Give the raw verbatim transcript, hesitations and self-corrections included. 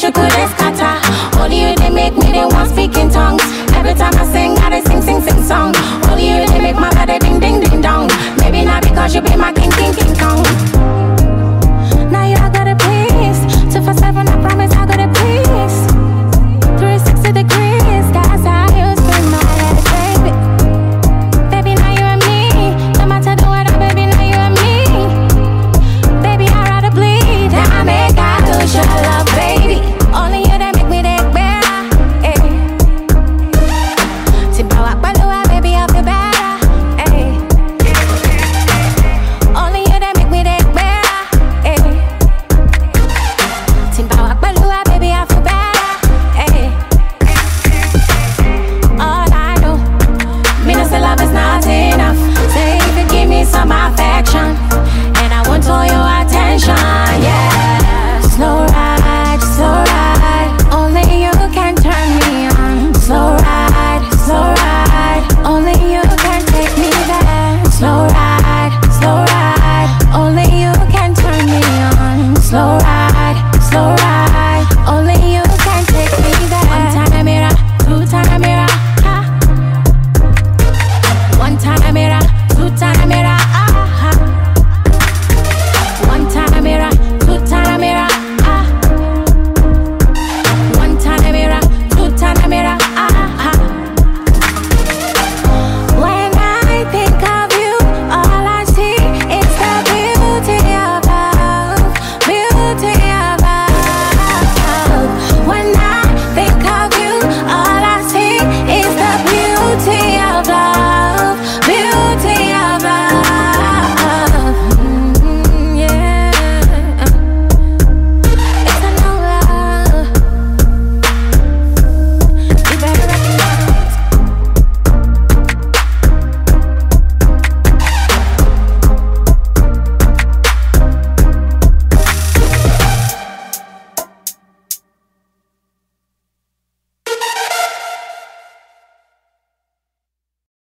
wish you could scatter. Only you they make me they want speaking tongues. Every time I sing, I they sing, sing, sing song. Only you they make my body ding, ding, ding dong. Maybe not because you be my king, king, king kong.